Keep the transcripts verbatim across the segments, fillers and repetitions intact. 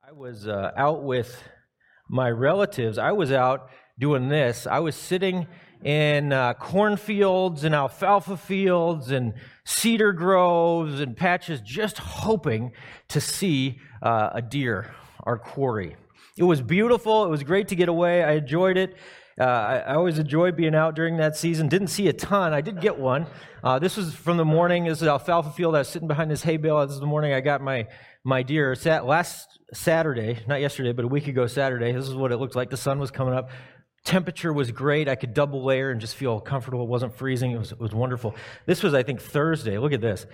I was uh, out with my relatives. I was out doing this. I was sitting in uh, cornfields and alfalfa fields and cedar groves and patches, just hoping to see uh, a deer, our quarry. It was beautiful. It was great to get away. I enjoyed it. Uh, I, I always enjoy being out during that season. Didn't see a ton. I did get one. Uh, this was from the morning. This is alfalfa field. I was sitting behind this hay bale. This is the morning I got my my deer. Sat last Saturday, not yesterday, but a week ago Saturday. This is what it looked like. The sun was coming up. Temperature was great. I could double layer and just feel comfortable. It wasn't freezing. It was it was wonderful. This was, I think, Thursday. Look at this.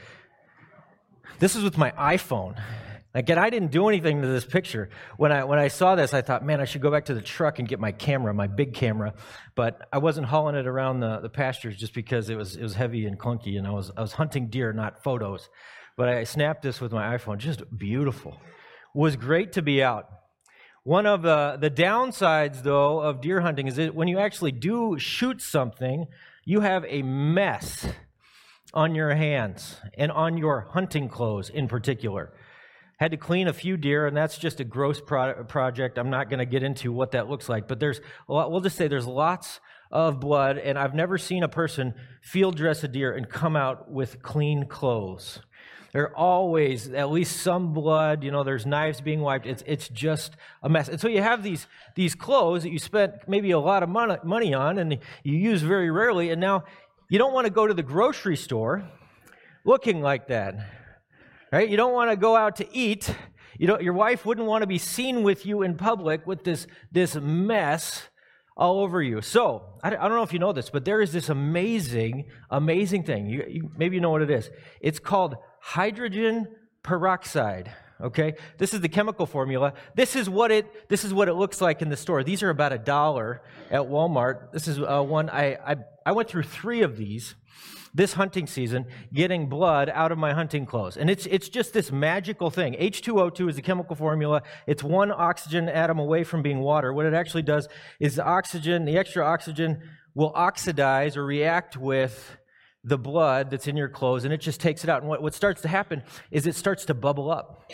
This is with my iPhone. Again, I didn't do anything to this picture. When I when I saw this, I thought, man, I should go back to the truck and get my camera, my big camera. But I wasn't hauling it around the, the pastures just because it was it was heavy and clunky, and I was I was hunting deer, not photos. But I snapped this with my iPhone. Just beautiful. It was great to be out. One of the, the downsides, though, of deer hunting is that when you actually do shoot something, you have a mess on your hands and on your hunting clothes in particular. Had to clean a few deer, and that's just a gross pro- project. I'm not going to get into what that looks like, but there's a lot, we'll just say there's lots of blood, and I've never seen a person field dress a deer and come out with clean clothes. There are always at least some blood. You know, there's knives being wiped. It's it's just a mess. And so you have these these clothes that you spent maybe a lot of money money on, and you use very rarely, and now you don't want to go to the grocery store looking like that. Right? You don't want to go out to eat. You don't, your wife wouldn't want to be seen with you in public with this, this mess all over you. So, I, I don't know if you know this, but there is this amazing, amazing thing. You, you, maybe you know what it is. It's called hydrogen peroxide. Okay? This is the chemical formula. This is what it, this is what it looks like in the store. These are about a dollar at Walmart. This is uh, one, I, I, I went through three of these this hunting season, getting blood out of my hunting clothes. And it's it's just this magical thing. H two O two is the chemical formula. It's one oxygen atom away from being water. What it actually does is the oxygen, the extra oxygen, will oxidize or react with the blood that's in your clothes, and it just takes it out. And what, what starts to happen is it starts to bubble up.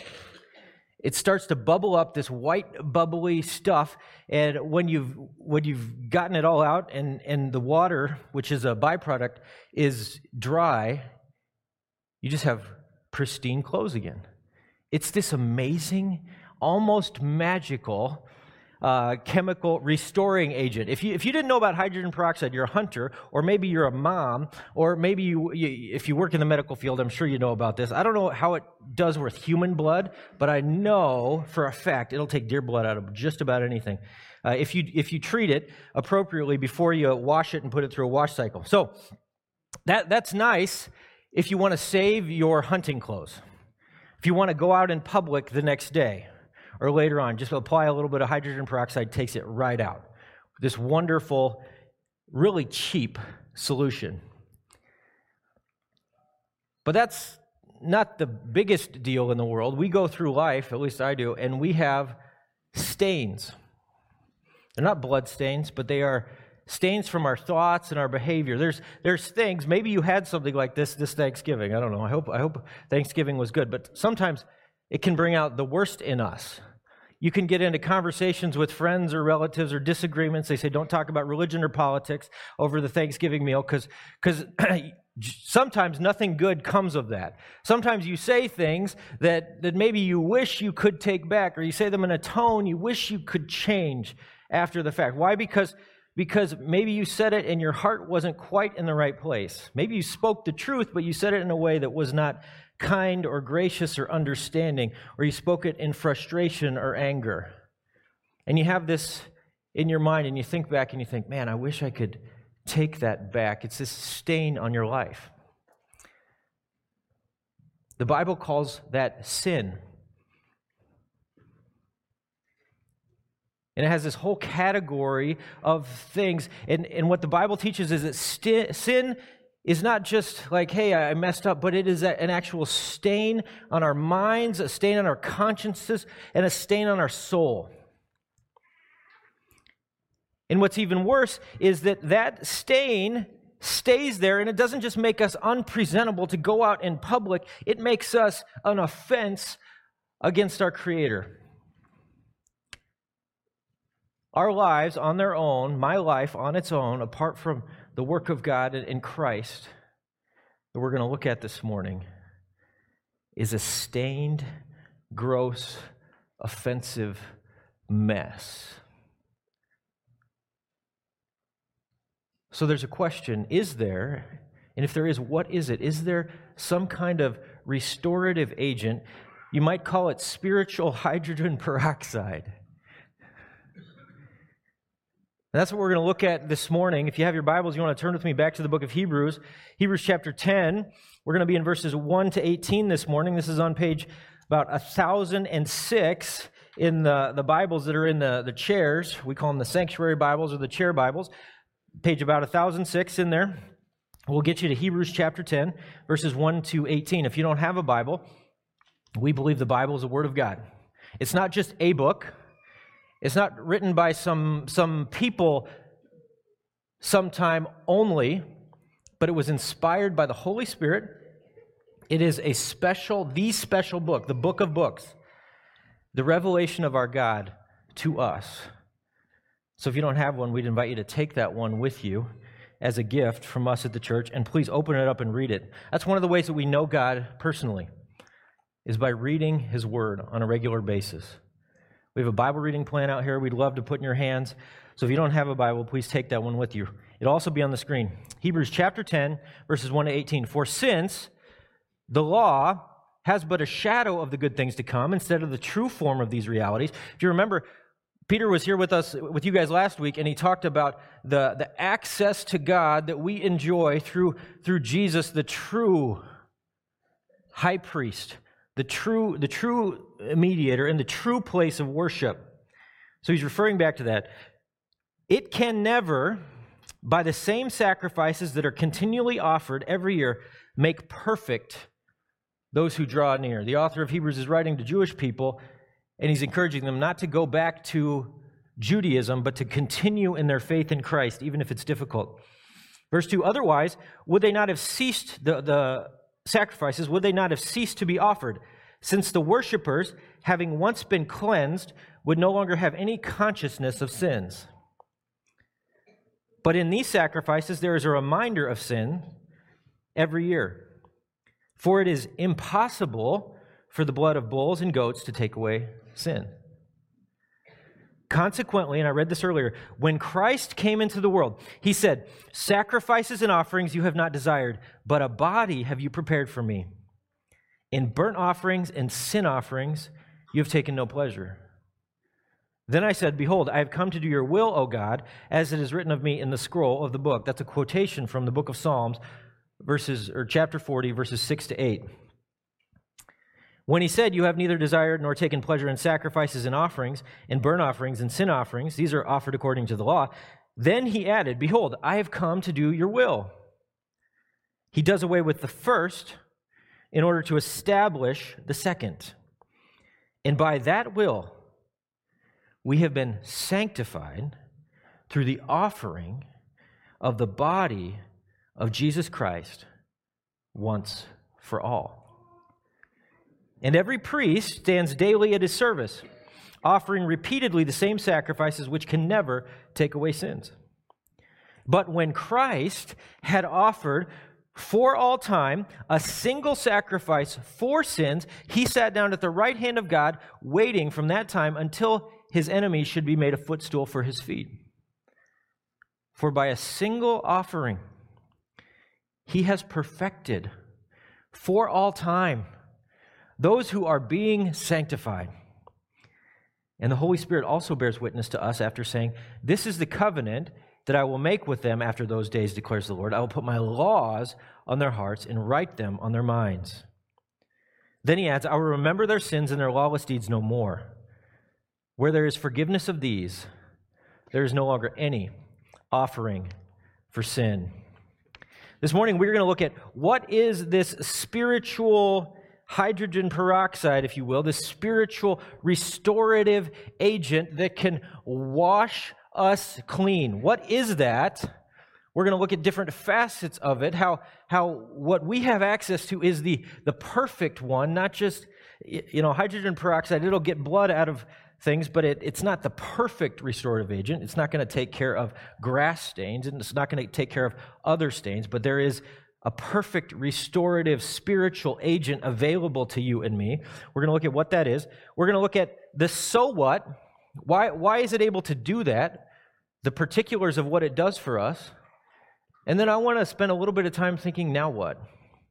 It starts to bubble up, this white bubbly stuff, and when you've when you've gotten it all out, and, and the water, which is a byproduct, is dry, you just have pristine clothes again. It's this amazing, almost magical uh, chemical restoring agent. If you if you didn't know about hydrogen peroxide, you're a hunter, or maybe you're a mom, or maybe you, you if you work in the medical field, I'm sure you know about this. I don't know how it does with human blood, but I know for a fact it'll take deer blood out of just about anything. Uh, if you if you treat it appropriately before you wash it and put it through a wash cycle. So that that's nice if you want to save your hunting clothes. If you want to go out in public the next day or later on, just apply a little bit of hydrogen peroxide, takes it right out. This wonderful, really cheap solution. But that's not the biggest deal in the world. We go through life, at least I do, and we have stains. They're not blood stains, but they are stains from our thoughts and our behavior. There's there's things, maybe you had something like this this Thanksgiving. I don't know. I hope I hope Thanksgiving was good, but sometimes it can bring out the worst in us. You can get into conversations with friends or relatives or disagreements. They say, don't talk about religion or politics over the Thanksgiving meal because because sometimes nothing good comes of that. Sometimes you say things that, that maybe you wish you could take back, or you say them in a tone you wish you could change after the fact. Why? Because Because maybe you said it and your heart wasn't quite in the right place. Maybe you spoke the truth, but you said it in a way that was not kind or gracious or understanding, or you spoke it in frustration or anger. And you have this in your mind, and you think back and you think, man, I wish I could take that back. It's this stain on your life. The Bible calls that sin. And it has this whole category of things. And, and what the Bible teaches is that sti- sin is not just like, hey, I messed up, but it is an actual stain on our minds, a stain on our consciences, and a stain on our soul. And what's even worse is that that stain stays there, and it doesn't just make us unpresentable to go out in public, it makes us an offense against our Creator. Our lives on their own, my life on its own, apart from the work of God in Christ that we're going to look at this morning, is a stained, gross, offensive mess. So there's a question, is there, and if there is, what is it? Is there some kind of restorative agent? You might call it spiritual hydrogen peroxide. And that's what we're going to look at this morning. If you have your Bibles, you want to turn with me back to the book of Hebrews. Hebrews chapter ten. We're going to be in verses one to eighteen this morning. This is on page about one thousand six in the, the Bibles that are in the, the chairs. We call them the sanctuary Bibles or the chair Bibles. Page about one thousand six in there. We'll get you to Hebrews chapter ten, verses one to eighteen. If you don't have a Bible, we believe the Bible is the Word of God. It's not just a book. It's not written by some, some people sometime only, but it was inspired by the Holy Spirit. It is a special, the special book, the book of books, the revelation of our God to us. So if you don't have one, we'd invite you to take that one with you as a gift from us at the church, and please open it up and read it. That's one of the ways that we know God personally, is by reading His Word on a regular basis. We have a Bible reading plan out here we'd love to put in your hands. So if you don't have a Bible, please take that one with you. It'll also be on the screen. Hebrews chapter ten, verses one to eighteen. For since the law has but a shadow of the good things to come instead of the true form of these realities. If you remember, Peter was here with us, with you guys last week, and he talked about the, the access to God that we enjoy through, through Jesus, the true high priest, the true, the true mediator, and the true place of worship. So he's referring back to that. It can never, by the same sacrifices that are continually offered every year, make perfect those who draw near. The author of Hebrews is writing to Jewish people, and he's encouraging them not to go back to Judaism, but to continue in their faith in Christ, even if it's difficult. Verse two, otherwise, would they not have ceased the, the sacrifices, would they not have ceased to be offered, since the worshipers, having once been cleansed, would no longer have any consciousness of sins? But in these sacrifices, there is a reminder of sin every year. For it is impossible for the blood of bulls and goats to take away sin. Consequently, and I read this earlier, when Christ came into the world, He said, sacrifices and offerings you have not desired, but a body have you prepared for me. In burnt offerings and sin offerings you have taken no pleasure. Then I said, behold, I have come to do your will, O God, as it is written of me in the scroll of the book. That's a quotation from the book of Psalms, verses or chapter forty, verses six to eight. When He said, you have neither desired nor taken pleasure in sacrifices and offerings, in burnt offerings and sin offerings, these are offered according to the law, then He added, behold, I have come to do your will. He does away with the first in order to establish the second. And by that will, we have been sanctified through the offering of the body of Jesus Christ once for all. And every priest stands daily at his service, offering repeatedly the same sacrifices which can never take away sins. But when Christ had offered for all time a single sacrifice for sins, He sat down at the right hand of God, waiting from that time until His enemies should be made a footstool for His feet. For by a single offering, He has perfected for all time those who are being sanctified. And the Holy Spirit also bears witness to us after saying, this is the covenant that I will make with them after those days, declares the Lord. I will put my laws on their hearts and write them on their minds. Then He adds, I will remember their sins and their lawless deeds no more. Where there is forgiveness of these, there is no longer any offering for sin. This morning we're going to look at what is this spiritual hydrogen peroxide, if you will, this spiritual restorative agent that can wash us clean. What is that? We're going to look at different facets of it, how how what we have access to is the, the perfect one, not just, you know, hydrogen peroxide. It'll get blood out of things, but it, it's not the perfect restorative agent. It's not going to take care of grass stains, and it's not going to take care of other stains, but there is a perfect restorative spiritual agent available to you and me. We're going to look at what that is. We're going to look at the so what. Why, why is it able to do that? The particulars of what it does for us. And then I want to spend a little bit of time thinking, now what?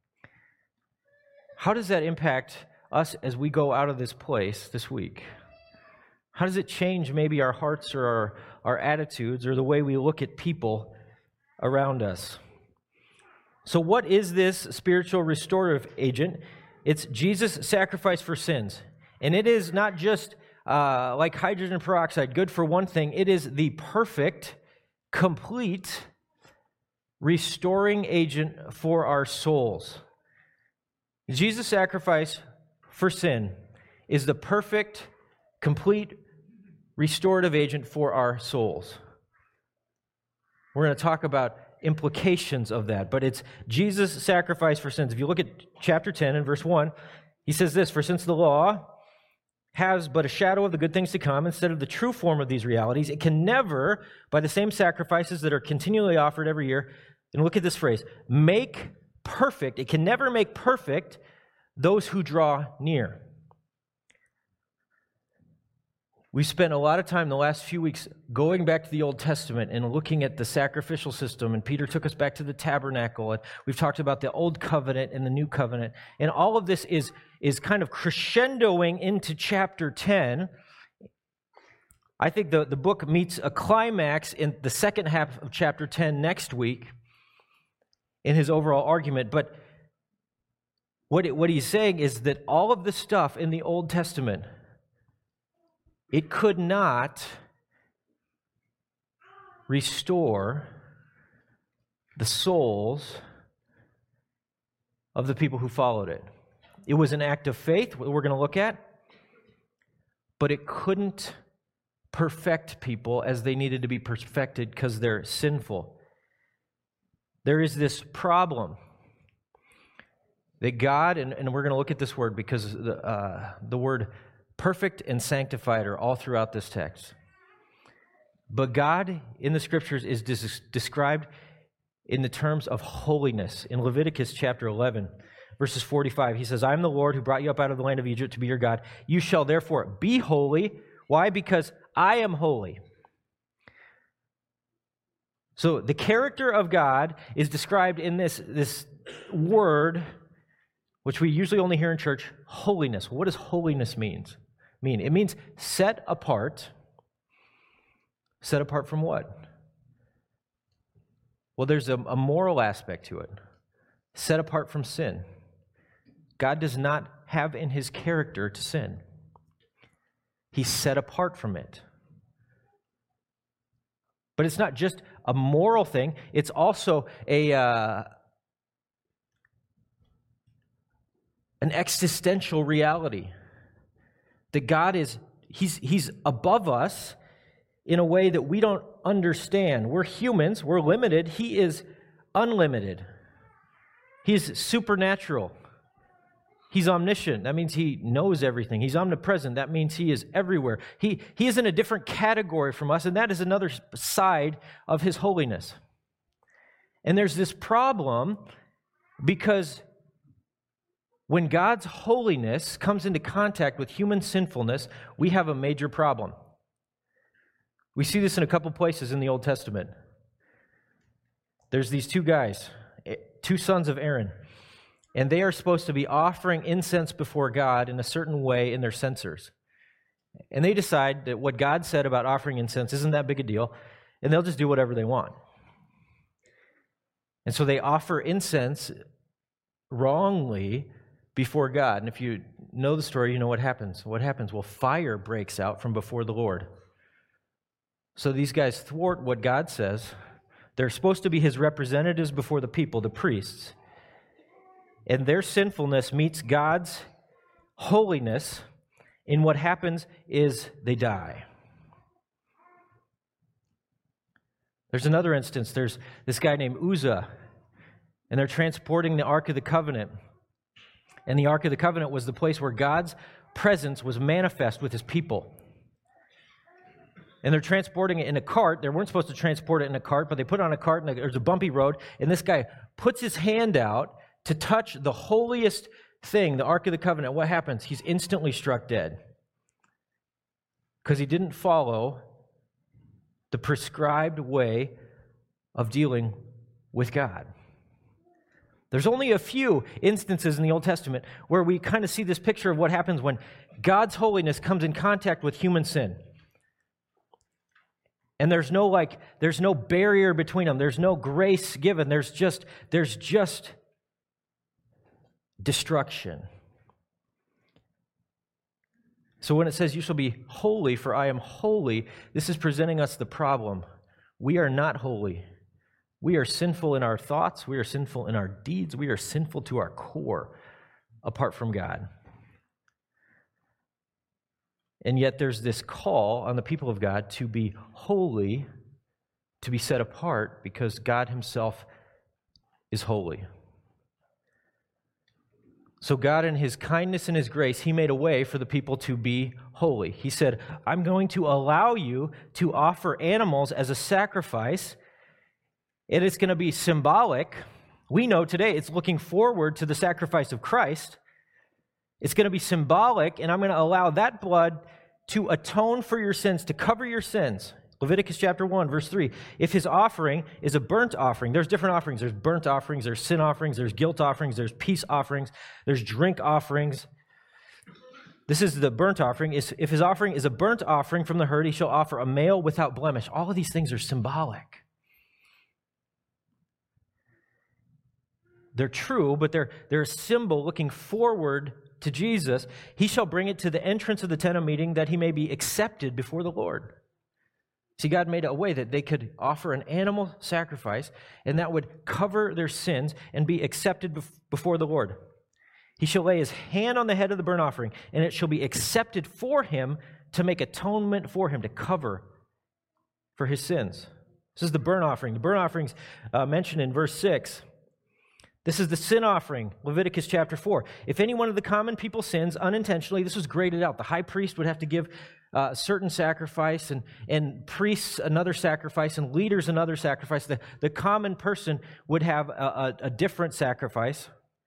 How does that impact us as we go out of this place this week? How does it change maybe our hearts or our, our attitudes or the way we look at people around us? So what is this spiritual restorative agent? It's Jesus' sacrifice for sins. And it is not just uh, like hydrogen peroxide, good for one thing. It is the perfect, complete, restoring agent for our souls. Jesus' sacrifice for sin is the perfect, complete, restorative agent for our souls. We're going to talk about implications of that, but it's Jesus' sacrifice for sins. If you look at chapter ten and verse one, he says this, "For since the law has but a shadow of the good things to come instead of the true form of these realities, it can never, by the same sacrifices that are continually offered every year," and look at this phrase, "make perfect," it can never make perfect those who draw near. We spent a lot of time the last few weeks going back to the Old Testament and looking at the sacrificial system, and Peter took us back to the tabernacle, and we've talked about the Old Covenant and the New Covenant, and all of this is, is kind of crescendoing into chapter ten. I think the, the book meets a climax in the second half of chapter ten next week in his overall argument, but what, it, what he's saying is that all of the stuff in the Old Testament, it could not restore the souls of the people who followed it. It was an act of faith, what we're going to look at, but it couldn't perfect people as they needed to be perfected because they're sinful. There is this problem that God, and, and we're going to look at this word because the, uh, the word perfect and sanctified are all throughout this text. But God in the Scriptures is des- described in the terms of holiness. In Leviticus chapter eleven, verses forty-five, he says, "I am the Lord who brought you up out of the land of Egypt to be your God. You shall therefore be holy." Why? Because I am holy. So the character of God is described in this, this word, which we usually only hear in church, holiness. What does holiness means? mean? It means set apart. Set apart from what? Well, there's a, a moral aspect to it. Set apart from sin. God does not have in his character to sin. He's set apart from it. But it's not just a moral thing. It's also a uh, an existential reality. That God is, he's, he's above us in a way that we don't understand. We're humans, we're limited. He is unlimited. He's supernatural. He's omniscient. That means he knows everything. He's omnipresent. That means he is everywhere. He, he is in a different category from us, and that is another side of his holiness. And there's this problem because when God's holiness comes into contact with human sinfulness, we have a major problem. We see this in a couple places in the Old Testament. There's these two guys, two sons of Aaron, and they are supposed to be offering incense before God in a certain way in their censers. And they decide that what God said about offering incense isn't that big a deal, and they'll just do whatever they want. And so they offer incense wrongly before God. And if you know the story, you know what happens. What happens? Well, fire breaks out from before the Lord. So these guys thwart what God says. They're supposed to be his representatives before the people, the priests. And their sinfulness meets God's holiness, and what happens is they die. There's another instance. There's this guy named Uzzah, and they're transporting the Ark of the Covenant. And the Ark of the Covenant was the place where God's presence was manifest with his people. and they're transporting it in a cart. They weren't supposed to transport it in a cart, but they put it on a cart, and there's a bumpy road, and this guy puts his hand out to touch the holiest thing, the Ark of the Covenant. What happens? He's instantly struck dead because he didn't follow the prescribed way of dealing with God. There's only a few instances in the Old Testament where we kind of see this picture of what happens when God's holiness comes in contact with human sin. And there's no like, there's no barrier between them. There's no grace given. There's just, there's just destruction. So when it says, you shall be holy, for I am holy, this is presenting us the problem. We are not holy. We are sinful in our thoughts. We are sinful in our deeds. We are sinful to our core apart from God. And yet there's this call on the people of God to be holy, to be set apart, because God himself is holy. So God, in his kindness and his grace, he made a way for the people to be holy. He said, I'm going to allow you to offer animals as a sacrifice. And it's going to be symbolic. We know today it's looking forward to the sacrifice of Christ. It's going to be symbolic, and I'm going to allow that blood to atone for your sins, to cover your sins. Leviticus chapter one, verse three. If his offering is a burnt offering, there's different offerings. There's burnt offerings, there's sin offerings, there's guilt offerings, there's peace offerings, there's drink offerings. This is the burnt offering. If his offering is a burnt offering from the herd, he shall offer a male without blemish. All of these things are symbolic. They're true, but they're, they're a symbol looking forward to Jesus. He shall bring it to the entrance of the tent of meeting that he may be accepted before the Lord. See, God made a way that they could offer an animal sacrifice, and that would cover their sins and be accepted before the Lord. He shall lay his hand on the head of the burnt offering, and it shall be accepted for him to make atonement for him, to cover for his sins. This is the burnt offering. The burnt offering's uh, mentioned in verse six. This is the sin offering, Leviticus chapter four. If any one of the common people sins unintentionally, this was graded out. The high priest would have to give a certain sacrifice, and, and priests another sacrifice, and leaders another sacrifice. The, the common person would have a, a, a different sacrifice.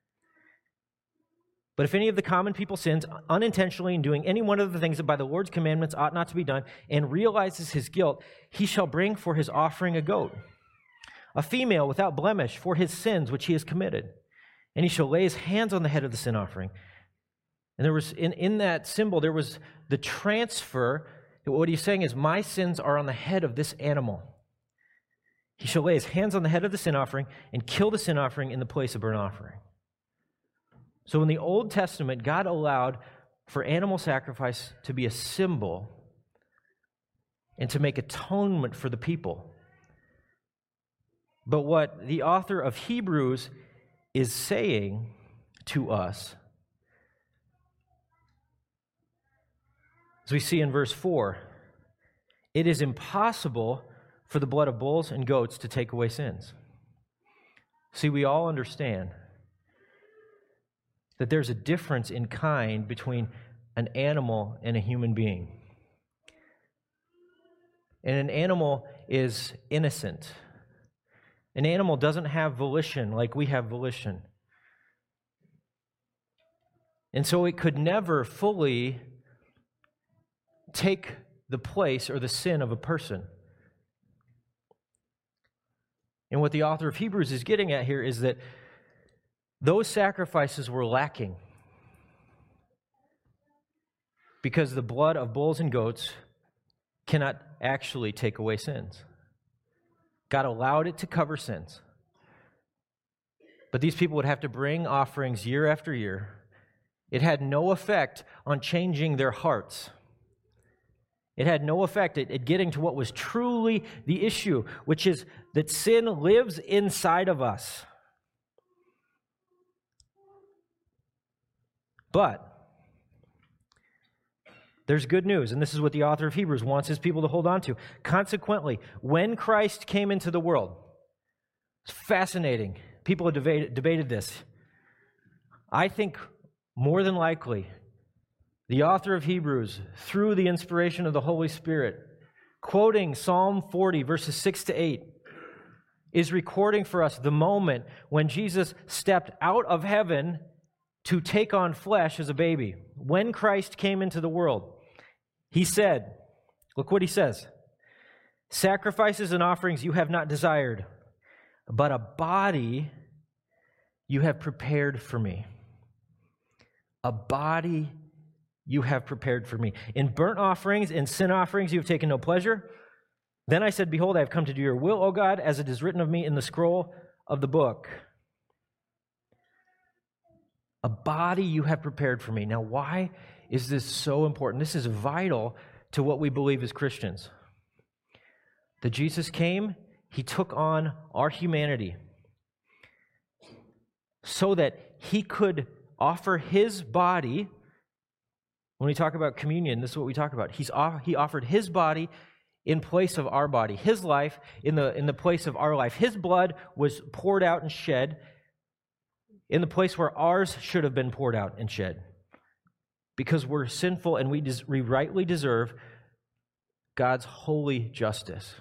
But if any of the common people sins unintentionally in doing any one of the things that by the Lord's commandments ought not to be done, and realizes his guilt, he shall bring for his offering a goat, a female without blemish, for his sins which he has committed. And he shall lay his hands on the head of the sin offering. And there was, in, in that symbol, there was the transfer. What he's saying is, my sins are on the head of this animal. He shall lay his hands on the head of the sin offering and kill the sin offering in the place of burnt offering. So in the Old Testament, God allowed for animal sacrifice to be a symbol and to make atonement for the people. But what the author of Hebrews is saying to us, as we see in verse four, it is impossible for the blood of bulls and goats to take away sins. See, we all understand that there's a difference in kind between an animal and a human being. And an animal is innocent. An animal doesn't have volition like we have volition. And so it could never fully take the place or the sin of a person. And what the author of Hebrews is getting at here is that those sacrifices were lacking because the blood of bulls and goats cannot actually take away sins. God allowed it to cover sins. But these people would have to bring offerings year after year. It had no effect on changing their hearts. It had no effect at, at getting to what was truly the issue, which is that sin lives inside of us. But there's good news, and this is what the author of Hebrews wants his people to hold on to. Consequently, when Christ came into the world, it's fascinating. People have debated, debated this. I think more than likely, the author of Hebrews, through the inspiration of the Holy Spirit, quoting Psalm forty, verses six to eight, is recording for us the moment when Jesus stepped out of heaven to take on flesh as a baby. When Christ came into the world, he said, look what he says, "Sacrifices and offerings you have not desired, but a body you have prepared for me." A body you have prepared for me. In burnt offerings and sin offerings you have taken no pleasure. Then I said, "Behold, I have come to do your will, O God, as it is written of me in the scroll of the book." A body you have prepared for me. Now, why is this so important? This is vital to what we believe as Christians. That Jesus came, he took on our humanity so that he could offer his body. When we talk about communion, this is what we talk about. He's he offered his body in place of our body, his life in the, in the place of our life. His blood was poured out and shed in the place where ours should have been poured out and shed. Because we're sinful and we, des- we rightly deserve God's holy justice.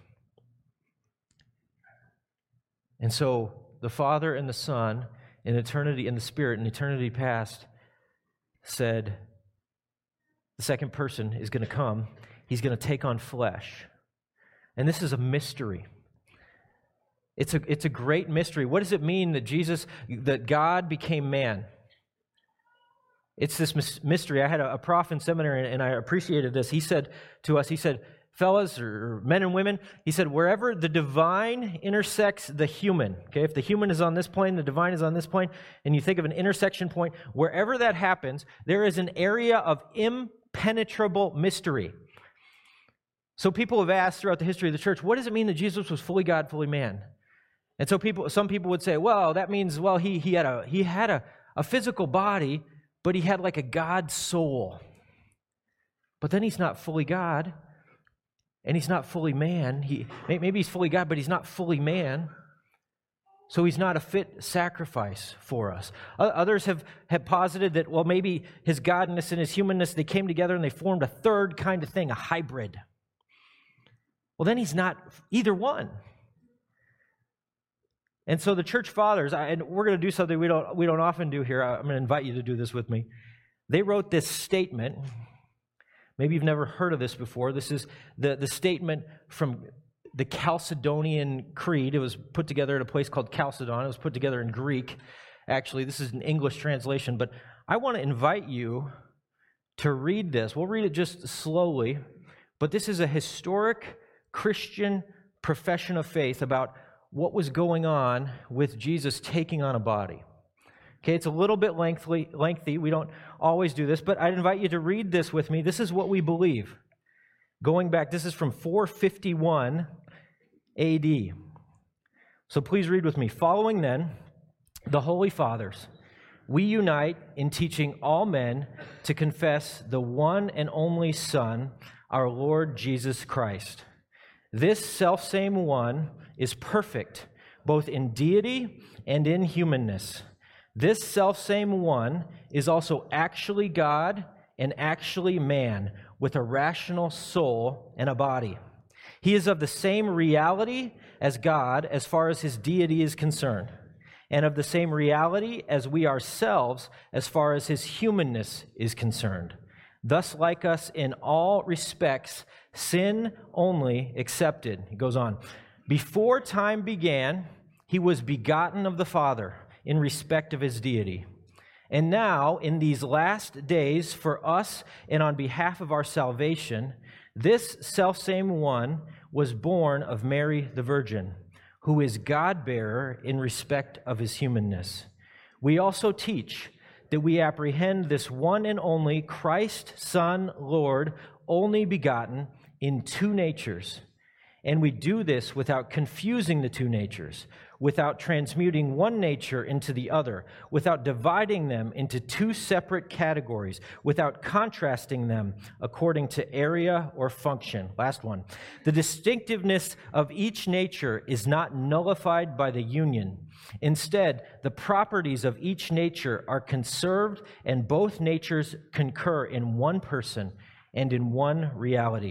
And so the Father and the Son in eternity, and the Spirit in eternity past said, the second person is going to come. He's going to take on flesh. And this is a mystery. It's a, it's a great mystery. What does it mean that Jesus, that God became man? It's this mystery. I had a, a prof in seminary, and I appreciated this. He said to us, he said, fellas, or men and women, he said, wherever the divine intersects the human, okay, if the human is on this plane, the divine is on this plane, and you think of an intersection point, wherever that happens, there is an area of impenetrable mystery. So people have asked throughout the history of the church, what does it mean that Jesus was fully God, fully man? And so people, some people would say, well, that means, well, he he had a he had a, a physical body, but he had like a God soul. But then he's not fully God, and he's not fully man. He maybe he's fully God, but he's not fully man. So he's not a fit sacrifice for us. Others have, have posited that, well, maybe his godness and his humanness, they came together and they formed a third kind of thing, a hybrid. Well, then he's not either one. And so the church fathers, and we're going to do something we don't we don't often do here. I'm going to invite you to do this with me. They wrote this statement. Maybe you've never heard of this before. This is the, the statement from the Chalcedonian Creed. It was put together at a place called Chalcedon. It was put together in Greek. Actually, this is an English translation, but I want to invite you to read this. We'll read it just slowly, but this is a historic Christian profession of faith about what was going on with Jesus taking on a body. Okay, it's a little bit lengthy, lengthy. We don't always do this, but I'd invite you to read this with me. This is what we believe. Going back, this is from four fifty-one A D. So please read with me. Following then the Holy Fathers, we unite in teaching all men to confess the one and only Son, our Lord Jesus Christ. This selfsame one is perfect, both in deity and in humanness. This selfsame one is also actually God and actually man, with a rational soul and a body. He is of the same reality as God as far as his deity is concerned, and of the same reality as we ourselves as far as his humanness is concerned. Thus, like us in all respects, sin only excepted. He goes on. Before time began, he was begotten of the Father in respect of his deity. And now, in these last days, for us and on behalf of our salvation, this selfsame one was born of Mary the Virgin, who is God-bearer in respect of his humanness. We also teach that we apprehend this one and only Christ, Son, Lord, only begotten, in two natures. And we do this without confusing the two natures, without transmuting one nature into the other, without dividing them into two separate categories, without contrasting them according to area or function. Last one. The distinctiveness of each nature is not nullified by the union. Instead, the properties of each nature are conserved, and both natures concur in one person and in one reality.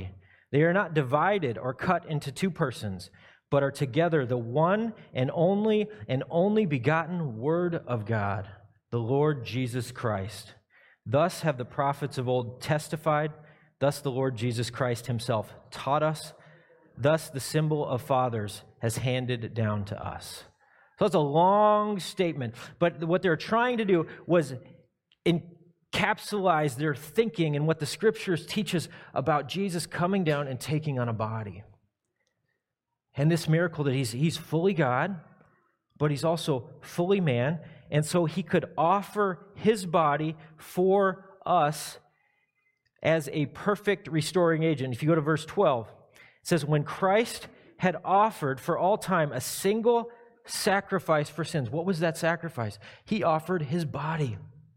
They are not divided or cut into two persons, but are together the one and only and only begotten Word of God, the Lord Jesus Christ. Thus have the prophets of old testified. Thus the Lord Jesus Christ himself taught us. Thus the symbol of fathers has handed down to us. So it's a long statement, but what they're trying to do was encapsulize their thinking and what the Scriptures teach us about Jesus coming down and taking on a body. And this miracle that he's, he's fully God, but he's also fully man, and so he could offer his body for us as a perfect restoring agent. If you go to verse twelve, it says, when Christ had offered for all time a single sacrifice for sins. What was that sacrifice? He offered his body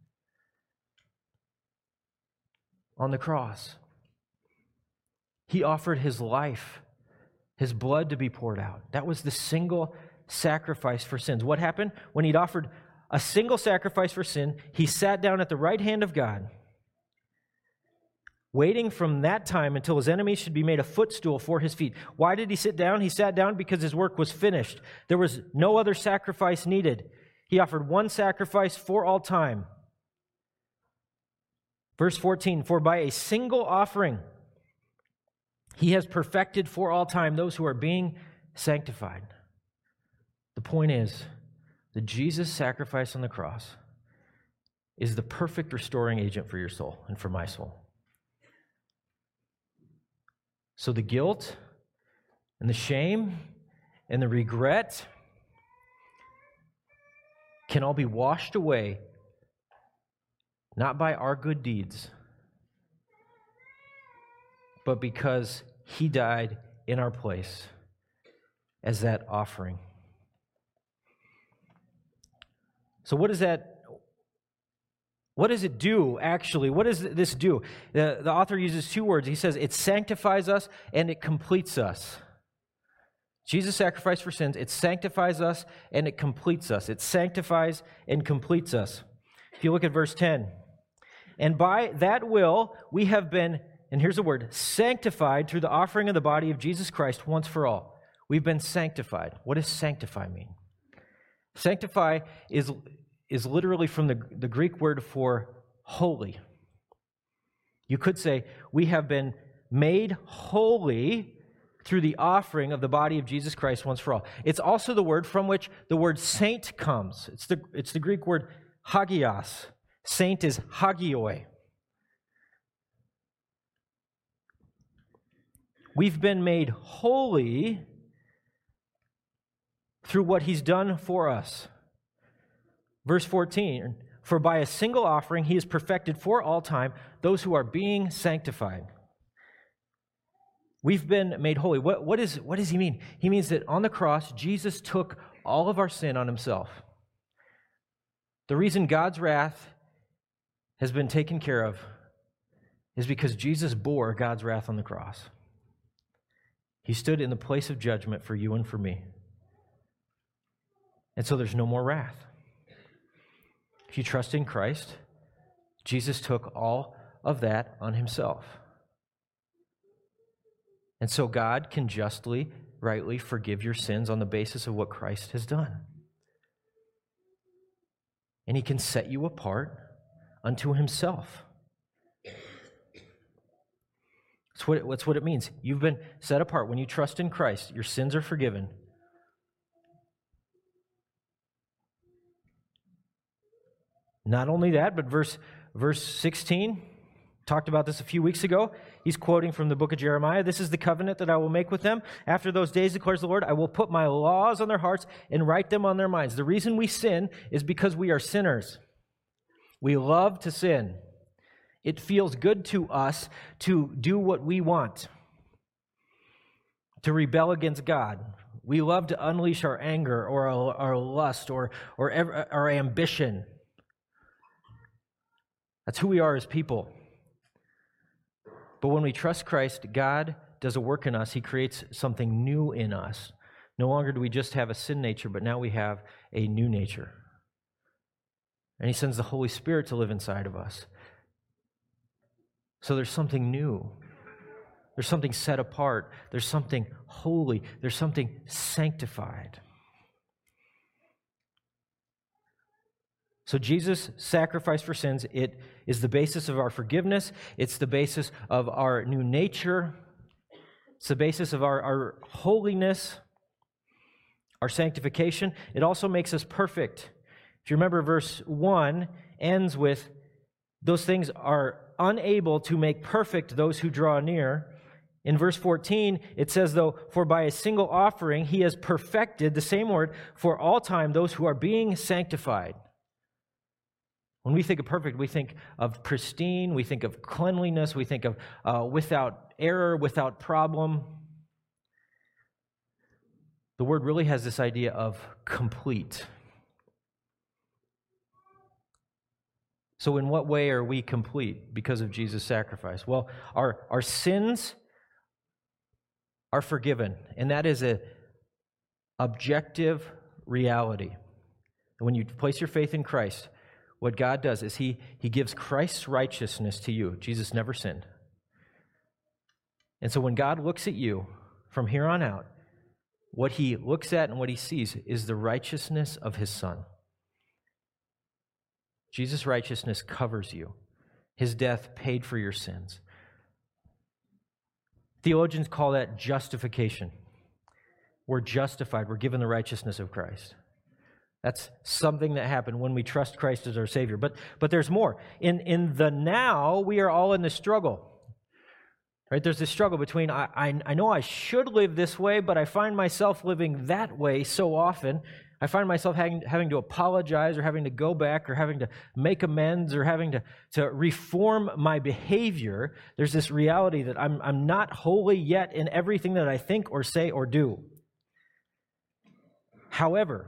on the cross. He offered his life, his blood to be poured out. That was the single sacrifice for sins. What happened? When he'd offered a single sacrifice for sin, he sat down at the right hand of God, waiting from that time until his enemies should be made a footstool for his feet. Why did he sit down? He sat down because his work was finished. There was no other sacrifice needed. He offered one sacrifice for all time. Verse fourteen, for by a single offering he has perfected for all time those who are being sanctified. The point is that Jesus' sacrifice on the cross is the perfect restoring agent for your soul and for my soul. So the guilt and the shame and the regret can all be washed away, not by our good deeds, but because he died in our place as that offering. So what does that What does it do, actually? What does this do? The, the author uses two words. He says it sanctifies us and it completes us. Jesus' sacrifice for sins, it sanctifies us and it completes us. It sanctifies and completes us. If you look at verse ten, and by that will we have been, and here's the word, sanctified through the offering of the body of Jesus Christ once for all. We've been sanctified. What does sanctify mean? Sanctify is... is literally from the, the Greek word for holy. You could say, we have been made holy through the offering of the body of Jesus Christ once for all. It's also the word from which the word saint comes. It's the, it's the Greek word hagios. Saint is hagioi. We've been made holy through what he's done for us. Verse fourteen, for by a single offering he has perfected for all time those who are being sanctified. We've been made holy. What, what, is, what does he mean? He means that on the cross, Jesus took all of our sin on himself. The reason God's wrath has been taken care of is because Jesus bore God's wrath on the cross. He stood in the place of judgment for you and for me. And so there's no more wrath. If you trust in Christ, Jesus took all of that on himself. And so God can justly, rightly forgive your sins on the basis of what Christ has done. And he can set you apart unto himself. That's what, that's what it means. You've been set apart. When you trust in Christ, your sins are forgiven. Not only that, but verse, verse sixteen, talked about this a few weeks ago. He's quoting from the book of Jeremiah. This is the covenant that I will make with them. After those days, declares the Lord, I will put my laws on their hearts and write them on their minds. The reason we sin is because we are sinners. We love to sin. It feels good to us to do what we want, to rebel against God. We love to unleash our anger or our, our lust or, or ever, our ambition. That's who we are as people. But when we trust Christ, God does a work in us. He creates something new in us. No longer do we just have a sin nature, but now we have a new nature. And he sends the Holy Spirit to live inside of us. So there's something new. There's something set apart. There's something holy. There's something sanctified. So Jesus' sacrifice for sins, it is the basis of our forgiveness. It's the basis of our new nature. It's the basis of our, our holiness, our sanctification. It also makes us perfect. If you remember, verse one ends with, those things are unable to make perfect those who draw near. In verse fourteen, it says, though, for by a single offering he has perfected, the same word, for all time those who are being sanctified. When we think of perfect, we think of pristine, we think of cleanliness, we think of uh, without error, without problem. The word really has this idea of complete. So in what way are we complete because of Jesus' sacrifice? Well, our, our sins are forgiven, and that is an objective reality. When you place your faith in Christ, what God does is he, he gives Christ's righteousness to you. Jesus never sinned. And so when God looks at you from here on out, what he looks at and what he sees is the righteousness of his Son. Jesus' righteousness covers you. His death paid for your sins. Theologians call that justification. We're justified. We're given the righteousness of Christ. That's something that happened when we trust Christ as our Savior. But, but there's more. In, in the now, we are all in the struggle. Right? There's this struggle between, I, I, I know I should live this way, but I find myself living that way so often. I find myself having, having to apologize or having to go back or having to make amends or having to, to reform my behavior. There's this reality that I'm, I'm not holy yet in everything that I think or say or do. However,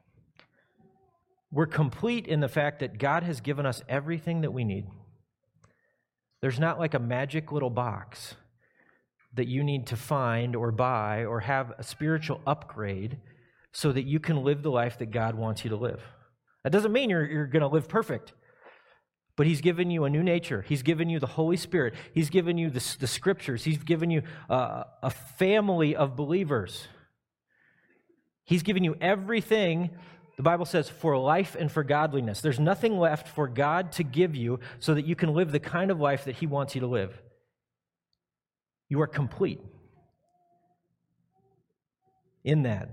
we're complete in the fact that God has given us everything that we need. There's not like a magic little box that you need to find or buy or have a spiritual upgrade so that you can live the life that God wants you to live. That doesn't mean you're, you're going to live perfect, but he's given you a new nature. He's given you the Holy Spirit. He's given you the, the Scriptures. He's given you uh, a family of believers. He's given you everything, the Bible says, for life and for godliness. There's nothing left for God to give you so that you can live the kind of life that he wants you to live. You are complete in that.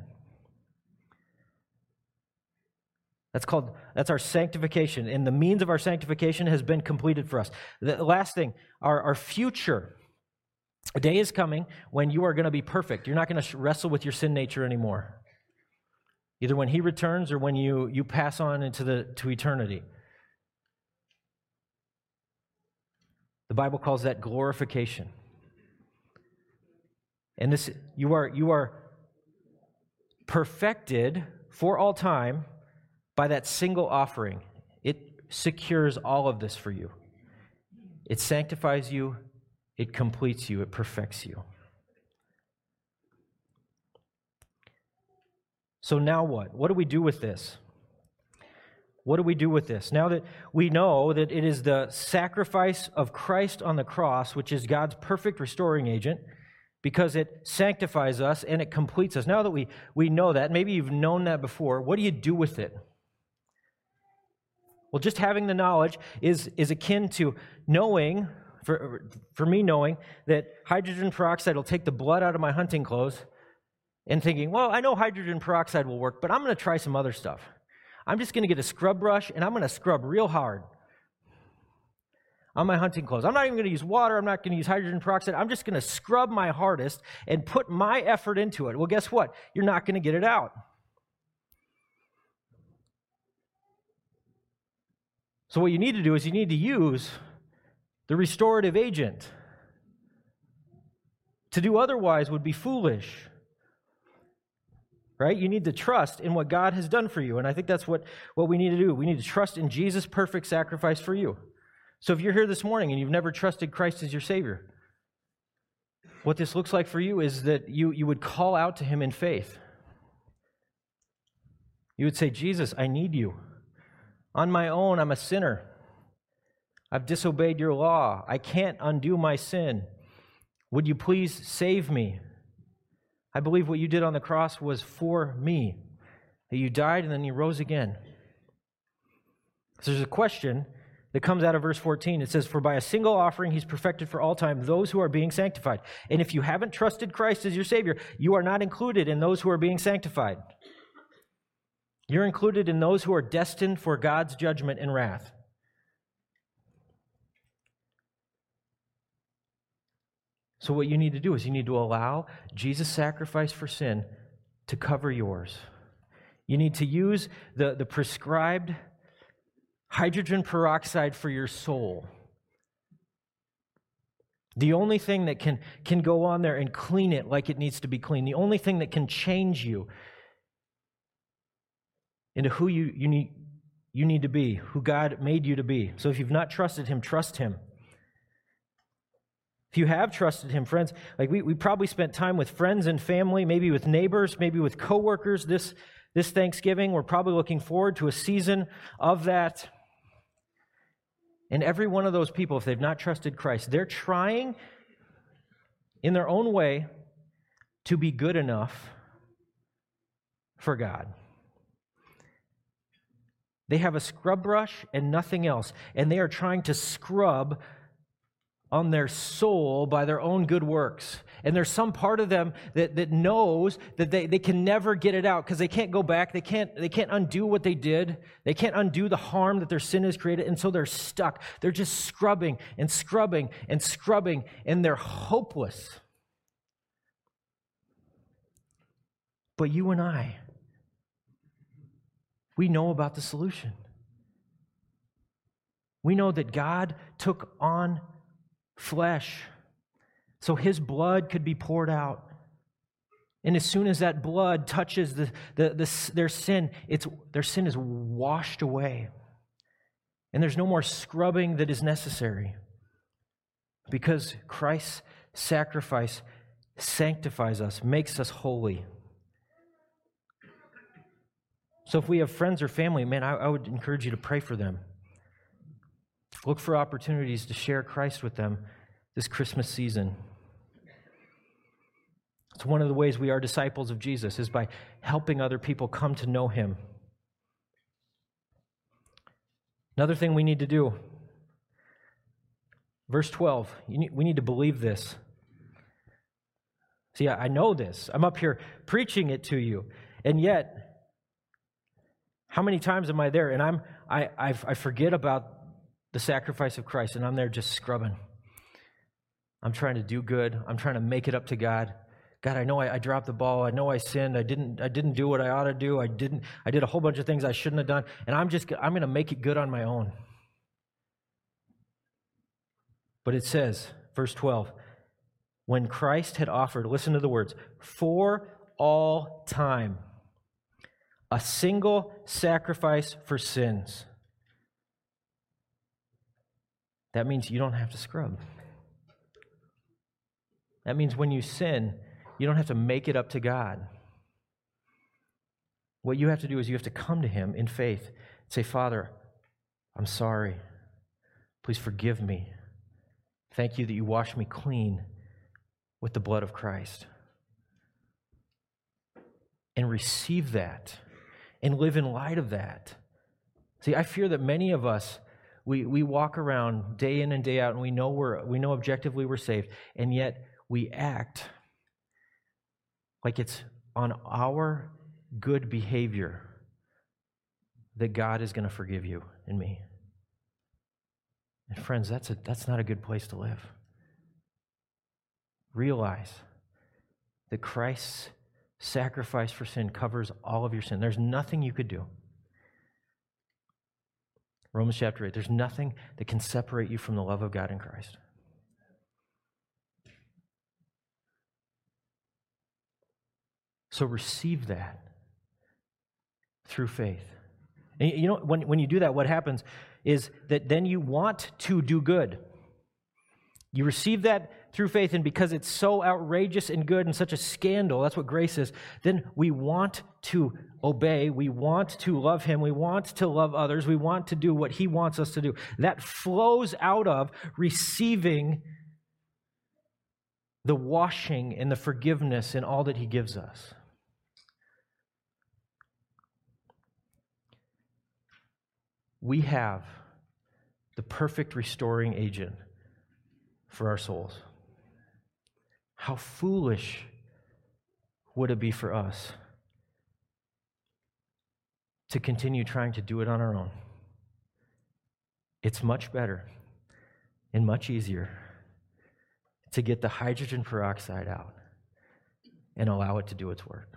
That's called, that's our sanctification, and the means of our sanctification has been completed for us. The last thing, our, our future. A day is coming when you are going to be perfect. You're not going to wrestle with your sin nature anymore. Either when he returns or when you, you pass on into the to eternity. The Bible calls that glorification. And this you are you are perfected for all time by that single offering. It secures all of this for you. It sanctifies you, it completes you, it perfects you. So now what? What do we do with this? What do we do with this? Now that we know that it is the sacrifice of Christ on the cross, which is God's perfect restoring agent, because it sanctifies us and it completes us. Now that we, we know that, maybe you've known that before, what do you do with it? Well, just having the knowledge is, is akin to knowing, for, for me knowing, that hydrogen peroxide will take the blood out of my hunting clothes, and thinking, well, I know hydrogen peroxide will work, but I'm going to try some other stuff. I'm just going to get a scrub brush, and I'm going to scrub real hard on my hunting clothes. I'm not even going to use water. I'm not going to use hydrogen peroxide. I'm just going to scrub my hardest and put my effort into it. Well, guess what? You're not going to get it out. So what you need to do is you need to use the restorative agent. To do otherwise would be foolish. Right? You need to trust in what God has done for you. And I think that's what, what we need to do. We need to trust in Jesus' perfect sacrifice for you. So if you're here this morning and you've never trusted Christ as your Savior, what this looks like for you is that you, you would call out to him in faith. You would say, Jesus, I need you. On my own, I'm a sinner. I've disobeyed your law. I can't undo my sin. Would you please save me? I believe what you did on the cross was for me, that you died and then you rose again. So there's a question that comes out of verse fourteen. It says, for by a single offering he's perfected for all time those who are being sanctified. And if you haven't trusted Christ as your Savior, you are not included in those who are being sanctified. You're included in those who are destined for God's judgment and wrath. So what you need to do is you need to allow Jesus' sacrifice for sin to cover yours. You need to use the, the prescribed hydrogen peroxide for your soul. The only thing that can, can go on there and clean it like it needs to be clean, the only thing that can change you into who you, you, need, you need to be, who God made you to be. So if you've not trusted Him, trust Him. If you have trusted Him, friends, like we, we probably spent time with friends and family, maybe with neighbors, maybe with coworkers this, this Thanksgiving. We're probably looking forward to a season of that. And every one of those people, if they've not trusted Christ, they're trying in their own way to be good enough for God. They have a scrub brush and nothing else, and they are trying to scrub on their soul by their own good works. And there's some part of them that, that knows that they, they can never get it out because they can't go back. They can't, they can't undo what they did. They can't undo the harm that their sin has created. And so they're stuck. They're just scrubbing and scrubbing and scrubbing, and they're hopeless. But you and I, we know about the solution. We know that God took on flesh so His blood could be poured out. And as soon as that blood touches the, the, the, their sin, it's, their sin is washed away. And there's no more scrubbing that is necessary because Christ's sacrifice sanctifies us, makes us holy. So if we have friends or family, man, I, I would encourage you to pray for them. Look for opportunities to share Christ with them this Christmas season. It's one of the ways we are disciples of Jesus, is by helping other people come to know Him. Another thing we need to do, verse twelve, you need, we need to believe this. See, I know this. I'm up here preaching it to you, and yet, how many times am I there? And I'm I I, I forget about the sacrifice of Christ, and I'm there just scrubbing. I'm trying to do good. I'm trying to make it up to God. God, I know I, I dropped the ball. I know I sinned. I didn't. I didn't do what I ought to do. I didn't. I did a whole bunch of things I shouldn't have done, and I'm just. I'm going to make it good on my own. But it says, verse twelve, when Christ had offered, listen to the words, for all time, a single sacrifice for sins. That means you don't have to scrub. That means when you sin, you don't have to make it up to God. What you have to do is you have to come to Him in faith and say, Father, I'm sorry. Please forgive me. Thank you that you washed me clean with the blood of Christ. And receive that and live in light of that. See, I fear that many of us, We we walk around day in and day out, and we know we're we know objectively we're saved, and yet we act like it's on our good behavior that God is going to forgive you and me. And friends, that's a that's not a good place to live. Realize that Christ's sacrifice for sin covers all of your sin. There's nothing you could do. Romans chapter eight, there's nothing that can separate you from the love of God in Christ. So receive that through faith. And you know, when, when you do that, what happens is that then you want to do good. You receive that through faith, and because it's so outrageous and good and such a scandal, that's what grace is, then we want to obey, we want to love Him, we want to love others, we want to do what He wants us to do. That flows out of receiving the washing and the forgiveness and all that he gives us. We have the perfect restoring agent for our souls. How foolish would it be for us to continue trying to do it on our own? It's much better and much easier to get the hydrogen peroxide out and allow it to do its work.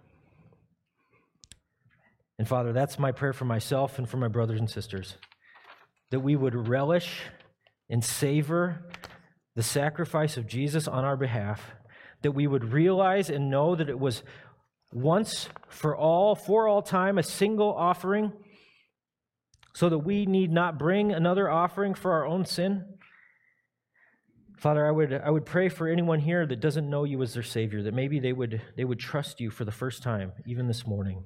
And Father, that's my prayer for myself and for my brothers and sisters, that we would relish and savor the sacrifice of Jesus on our behalf, that we would realize and know that it was once for all, for all time, a single offering, so that we need not bring another offering for our own sin. Father, I would I would pray for anyone here that doesn't know you as their Savior, that maybe they would they would trust you for the first time, even this morning.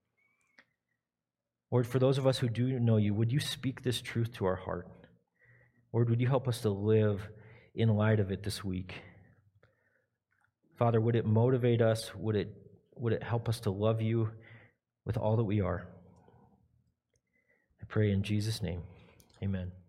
Lord, for those of us who do know you, would you speak this truth to our heart? Lord, would you help us to live in light of it this week? Father, would it motivate us? Would it, would it help us to love you with all that we are? I pray in Jesus' name, amen.